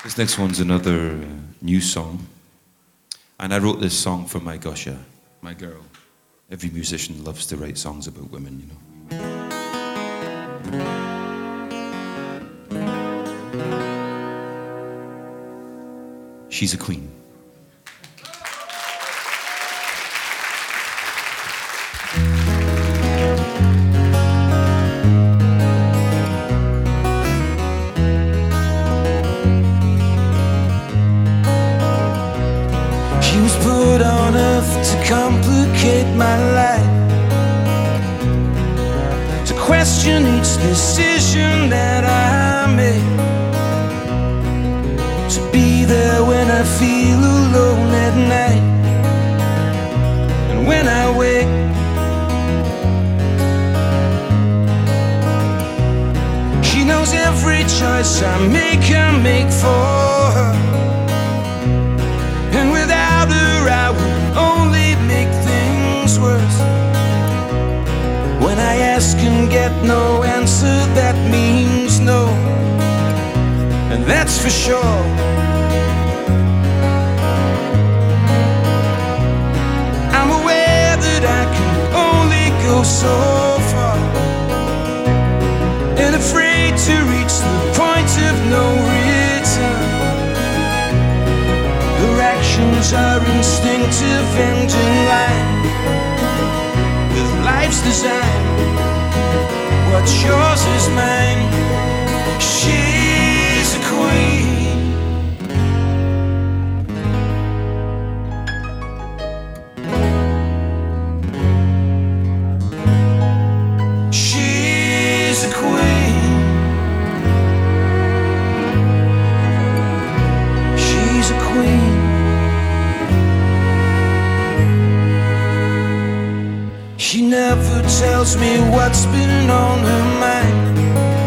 This next one's another new song. And I wrote this song for my Gosha, my girl. Every musician loves to write songs about women, you know. She's a queen. She was put on earth to complicate my life, to question each decision that I make, to be there when I feel alone at night, and when I wake. She knows every choice I make for her, and without her I would only make things worse. When I ask and get no answer, that means no, and that's for sure. I'm aware that I can only go so far, and afraid to reach the point of no return. Her actions are instinctive and in line with life's design. What's yours is mine. She's a queen. She's a queen. She's a queen. She never tells me what's been on her mind.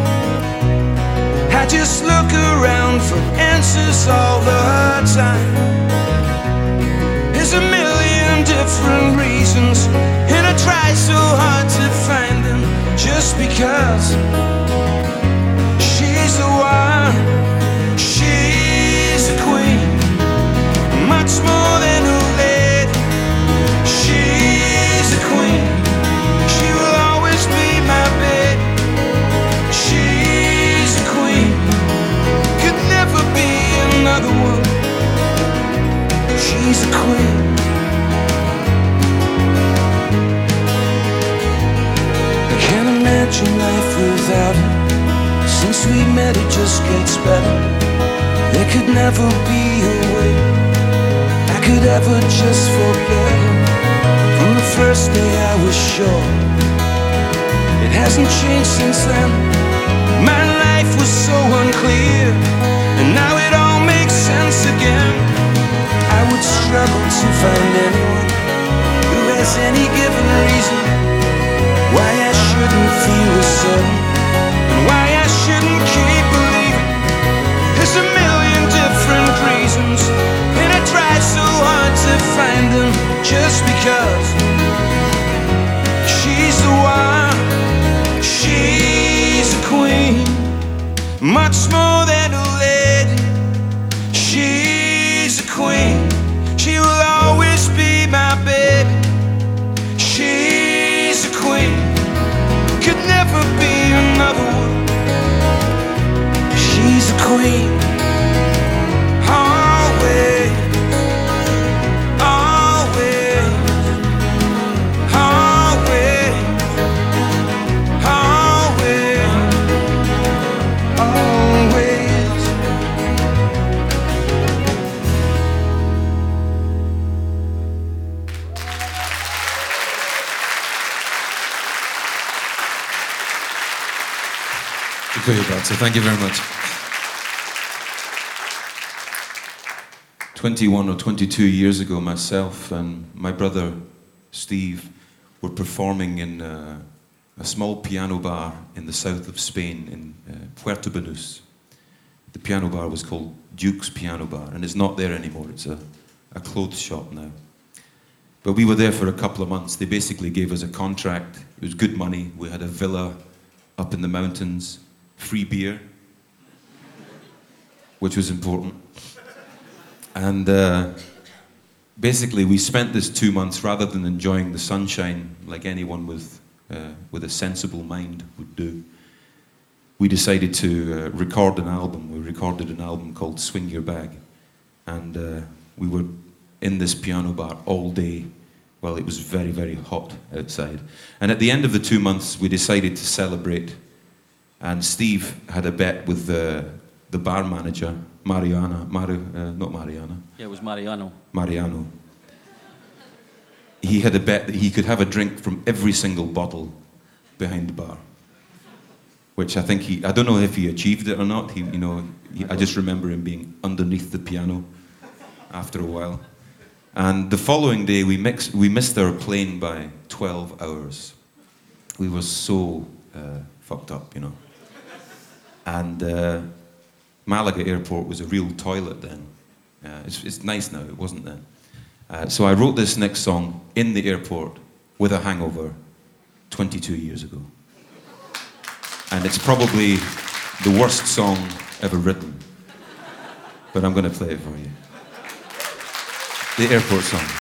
I just look around for answers all the time. There's a million different reasons, and I try so hard to find them, just because she's the one. She's a queen, much more than a lady. She's a queen. She will always be my babe. She's a queen. Could never be another one. She's a queen. I can't imagine life without her. Since we met it just gets better. There could never be a way I could ever just forget her. From the first day I was sure. It hasn't changed since then. My life was so unclear, and now it all makes sense again. I would struggle to find anyone who has any given reason why I shouldn't feel a certain, and why I shouldn't keep believing. There's a million different reasons, and I try so hard to find them, just because she's the one. She's a queen, much more than a lady. She's a queen. She will always be my baby. She's a queen. Could never be another one. She's a queen. Always, always, always, always, always. So thank you very much. 21 or 22 years ago, myself and my brother Steve were performing in a small piano bar in the south of Spain, in Puerto Banús. The piano bar was called Duke's Piano Bar, and it's not there anymore. It's a clothes shop now. But we were there for a couple of months. They basically gave us a contract. It was good money. We had a villa up in the mountains, free beer. which was important. And basically, we spent this 2 months, rather than enjoying the sunshine like anyone with a sensible mind would do, we decided to record an album. We recorded an album called Swing Your Bag. And we were in this piano bar all day while it was very, very hot outside. And at the end of the 2 months, we decided to celebrate. And Steve had a bet with the bar manager, not Mariana. Yeah, it was Mariano. Mariano. He had a bet that he could have a drink from every single bottle behind the bar, which I think I don't know if he achieved it or not. I just remember him being underneath the piano after a while. And the following day, we missed our plane by 12 hours. We were so fucked up, And Malaga Airport was a real toilet then. It's nice now, it wasn't then. So I wrote this next song in the airport with a hangover 22 years ago. And it's probably the worst song ever written. But I'm going to play it for you. The airport song.